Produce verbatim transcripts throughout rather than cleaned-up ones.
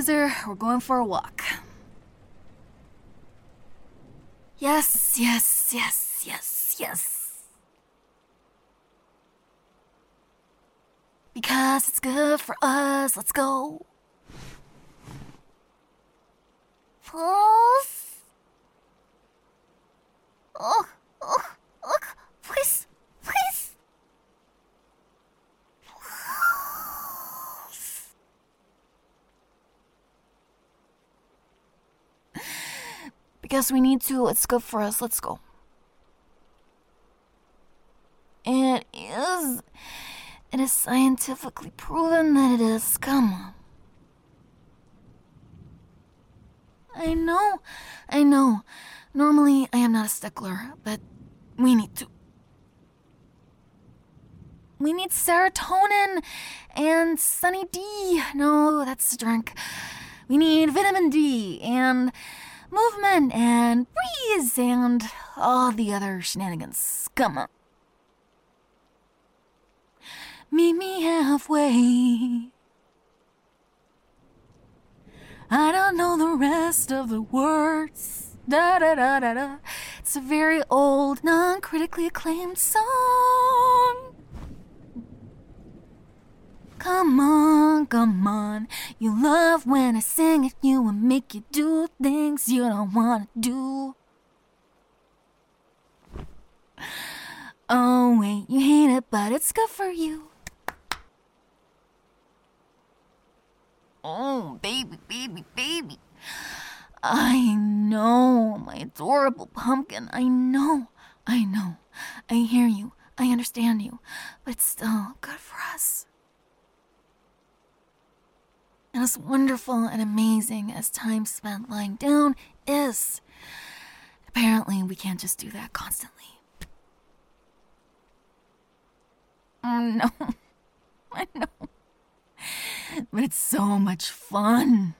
together, we're going for a walk. Yes, yes, yes, yes, yes. Because it's good for us, let's go. Pulse. Oh, oh, oh, please, please. Because we need to, it's good for us, let's go. It is, it is scientifically proven that it is, come on. I know, I know. Normally, I am not a stickler, but we need to. We need serotonin and Sunny D. No, that's a drink. We need vitamin D and movement and breeze and all the other shenanigans. Come on. Meet me halfway. I don't know the rest of the words. Da da da da da. It's a very old, non-critically acclaimed song. Come on, come on. You love when I sing at you and make you do things you don't want to do. Oh wait, you hate it, but it's good for you. Oh, baby, baby, baby. I know, my adorable pumpkin. I know, I know. I hear you. I understand you. But it's still good for us. And as wonderful and amazing as time spent lying down is, apparently we can't just do that constantly. Oh, no. I know. But it's so much fun.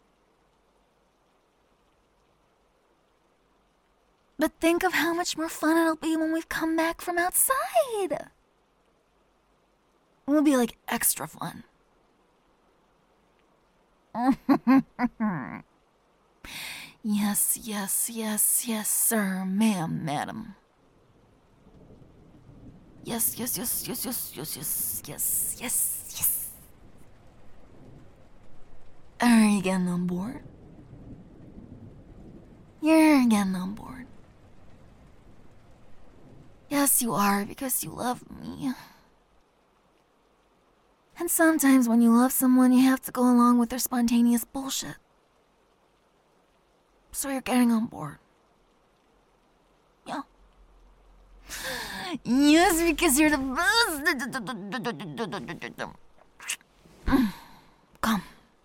But think of how much more fun it'll be when we've come back from outside. It'll be like extra fun. Yes, yes, yes, yes, sir, ma'am, madam. Yes, yes, yes, yes, yes, yes, yes, yes, yes, yes. Are you getting on board? You're getting on board. Yes, you are, because you love me. And sometimes when you love someone, you have to go along with their spontaneous bullshit. So you're getting on board. Yeah. Yes, because you're the best. Come.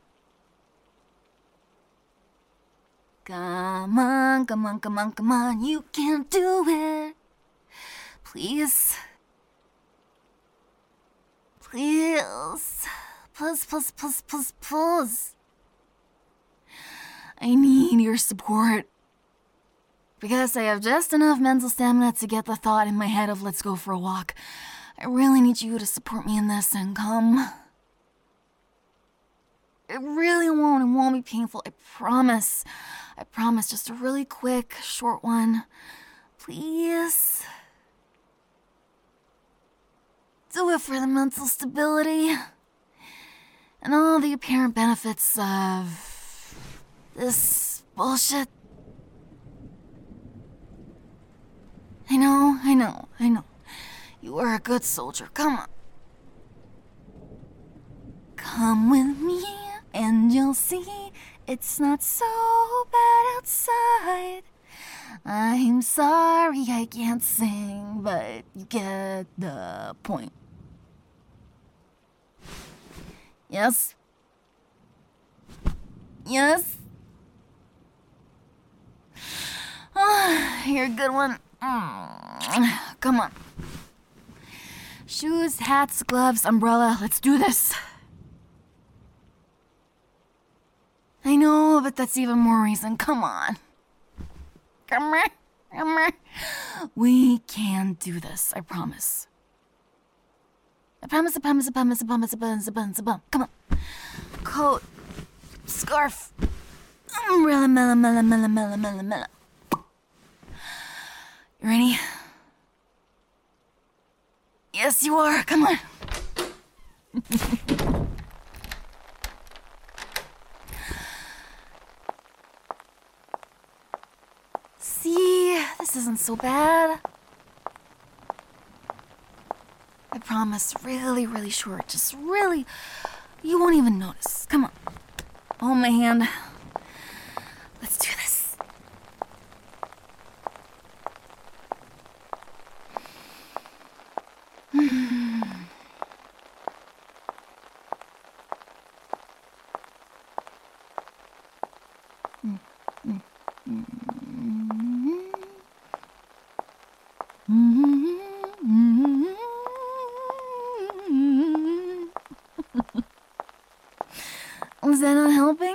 Come on, come on, come on, come on. You can do it. Please. Please. Please, please, please, please, please. I need your support. Because I have just enough mental stamina to get the thought in my head of let's go for a walk. I really need you to support me in this and come. It really won't. It won't be painful. I promise. I promise. Just a really quick, short one. Please. Do it for the mental stability. And all the apparent benefits of this bullshit. I know, I know, I know. You are a good soldier. Come on. Come with me and you'll see it's not so bad outside. I'm sorry I can't sing, but you get the point. Yes? Yes? Oh, you're a good one. Mm. Come on. Shoes, hats, gloves, umbrella. Let's do this. I know, but that's even more reason. Come on. Come on. Come on. We can do this. I promise. I promise, I promise, I promise, I promise, I promise, I promise, I promise. Come on. Coat, scarf. Umbrella, mella, mella, mella, mella, mella, mella. You ready? Yes, you are. Come on. See, this isn't so bad. I promise, really, really short. Just really, you won't even notice. Come on. Hold my hand. Let's do this. Was that not helping?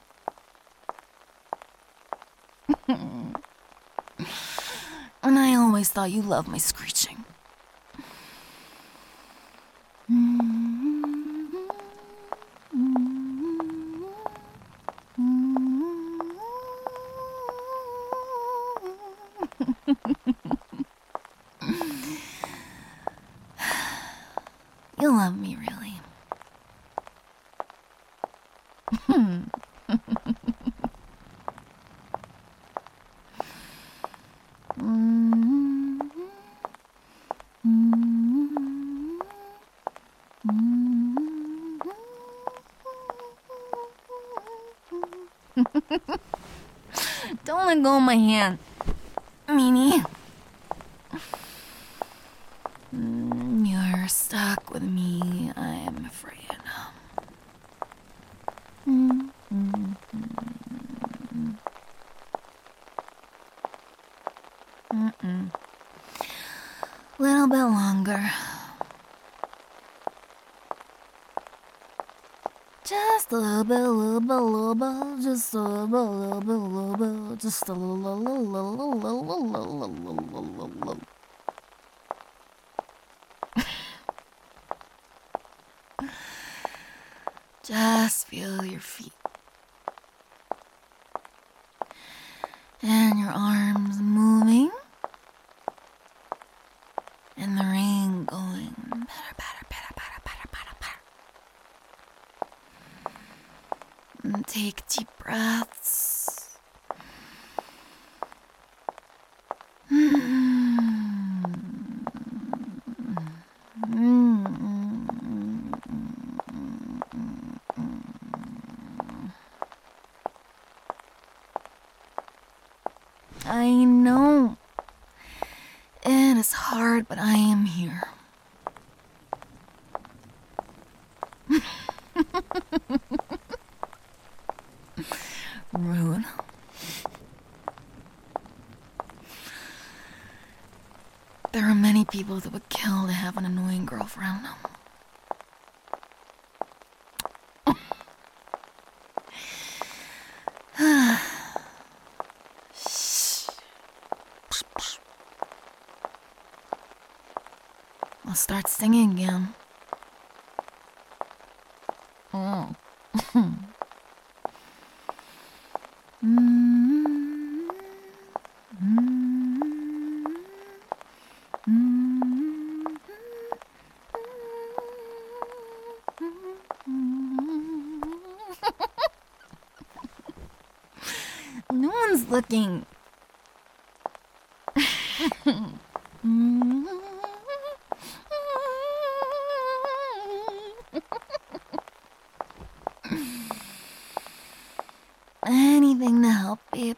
And I always thought you loved my screeching. You love me, really. Don't let go of my hand, Meanie. You're stuck with me, I'm afraid. Mm-mm. Little bit longer. Just a little bit, a little bit, a little bit, just a little bit, a little bit, a little bit, just a little, little, little, little, little, little, little, little, little. Just feel your feet and your arms moving, and the rain going patter, patter, patter, patter, patter, patter, patter. And take deep breaths. I know it is hard, but I am here. Rude. There are many people that would kill to have an annoying girlfriend. I'll start singing again. Oh. No one's looking. Anything to help, babe.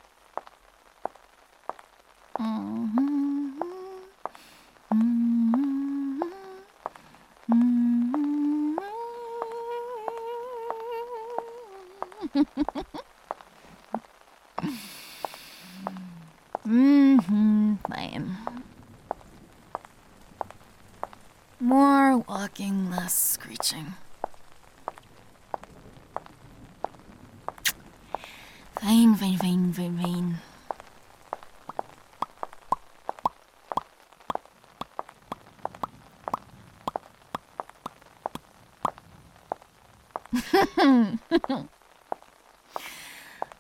Mm-hmm, fine. More walking, less screeching. Fine, fine, fine, fine, fine.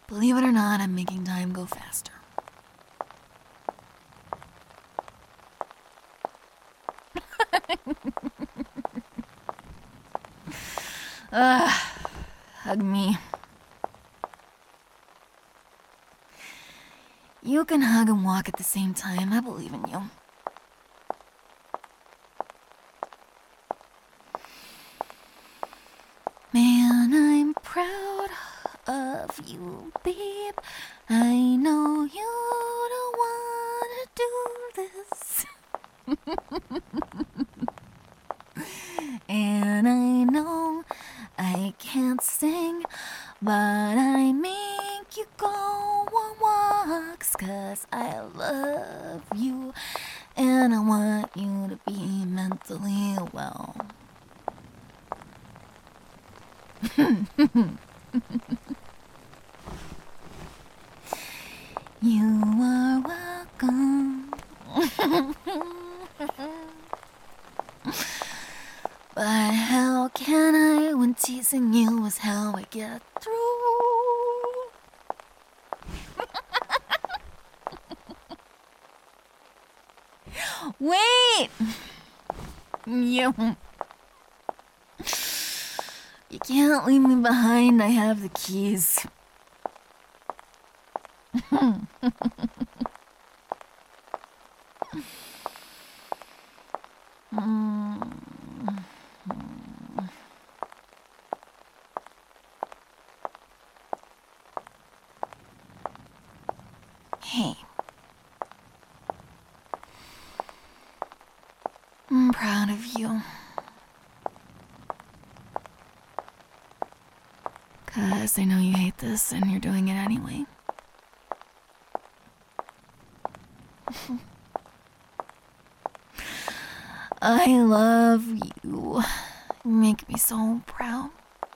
Believe it or not, I'm making time go faster. Ugh, hug me. You can hug and walk at the same time. I believe in you. Man, I'm proud of you, babe. I know you don't wanna do this. And I know I can't sing, but I make you go on walks, 'cause I love you and I want you to be mentally well. You are welcome. But how can I when teasing you is how I get through? Wait! You... You can't leave me behind. I have the keys. Hey. I'm proud of you. 'Cause I know you hate this and you're doing it anyway. I love you. You make me so proud.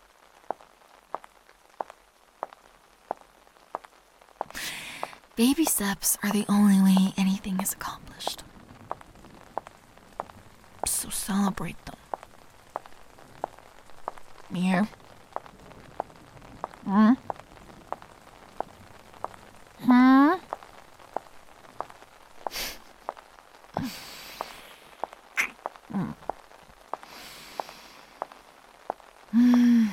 Baby steps are the only way anything is accomplished. So celebrate them. Here. Hmm? Hmm? Mm. Mm.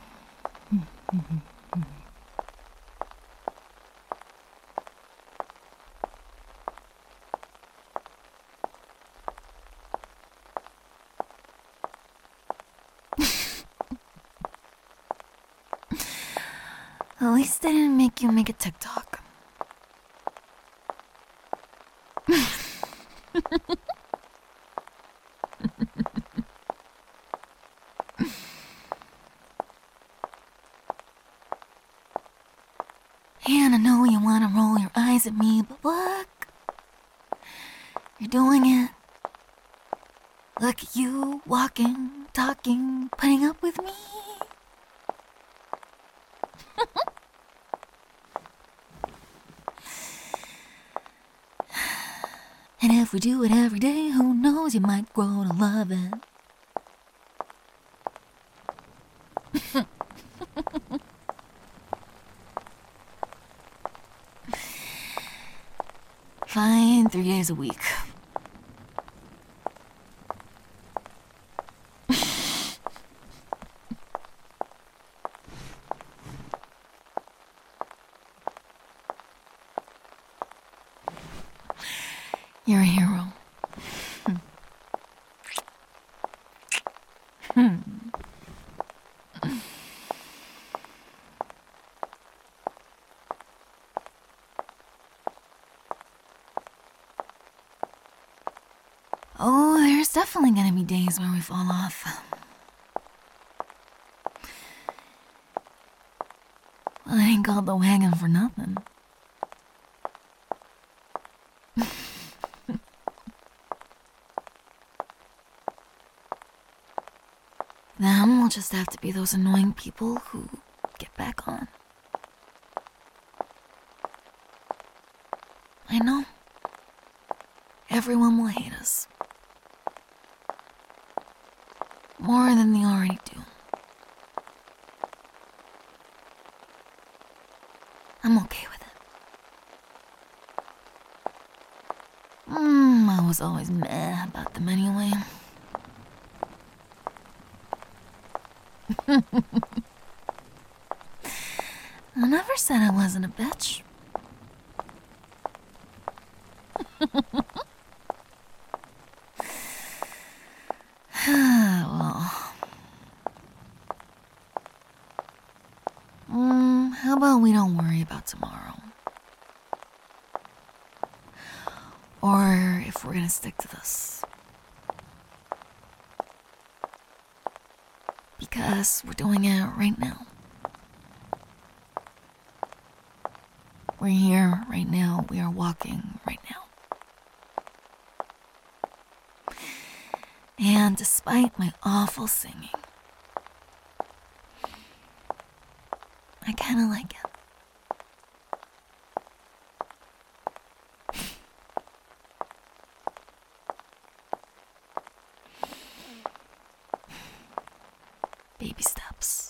At least I didn't make you make a TikTok. And I know you want to roll your eyes at me, but look. You're doing it. Look at you, walking, talking, putting up with me. And if we do it every day, who knows, you might grow to love it. Fine, three days a week. You're a hero. Hmm. Oh, there's definitely gonna be days where we fall off. Well, it ain't called the wagon for nothing. Then we'll just have to be those annoying people who get back on. I know. Everyone will hate us. More than they already do. was always meh about them anyway. I never said I wasn't a bitch. Well, mm, how about we don't worry about tomorrow? Or if we're gonna stick to this. Because we're doing it right now. We're here right now. We are walking right now. And despite my awful singing, I kind of like it. Baby steps.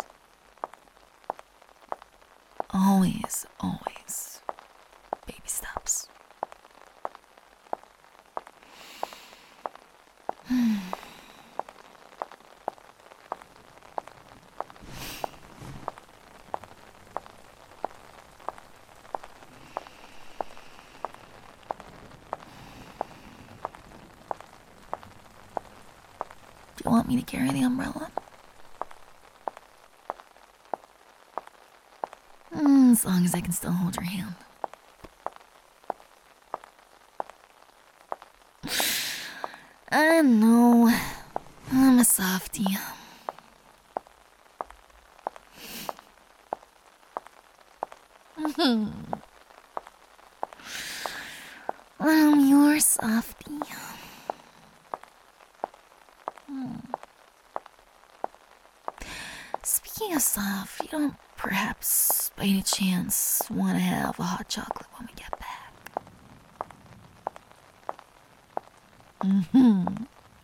Always, always baby steps. Do you want me to carry the umbrella? Mm, as long as I can still hold your hand. I know. I'm a softie. I'm your softie. Hmm. Speaking of soft, you don't perhaps, by any chance, want to have a hot chocolate when we get back? Mm-hmm.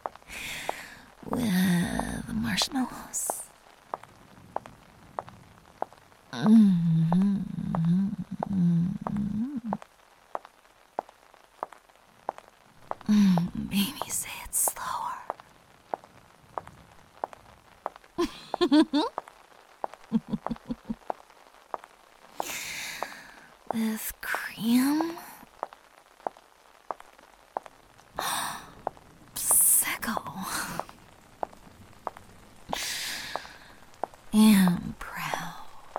With marshmallows. Mm-hmm. Mm, baby, say it slower. With cream. Sicko. Am proud.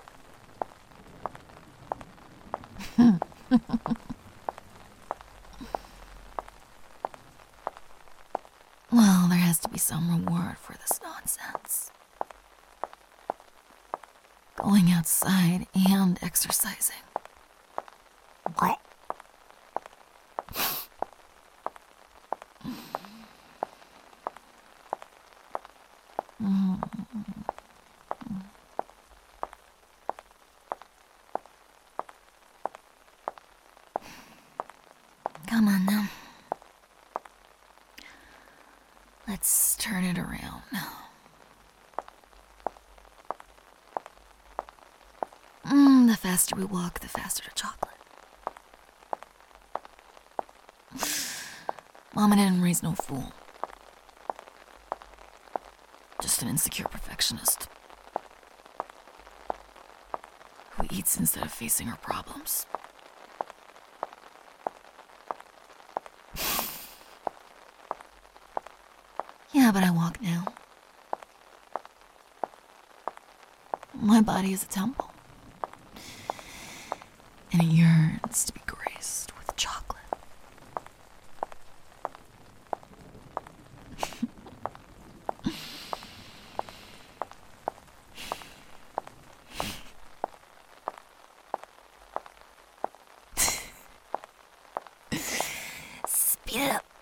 Well, there has to be some reward for this nonsense. Going outside and exercising. Come on now. Let's turn it around. Mm, the faster we walk, the faster the chocolate. Mama didn't raise no fool. Just an insecure perfectionist who eats instead of facing her problems. Yeah, but I walk now. My body is a temple, and it yearns to be graced with chocolate. Speed it up.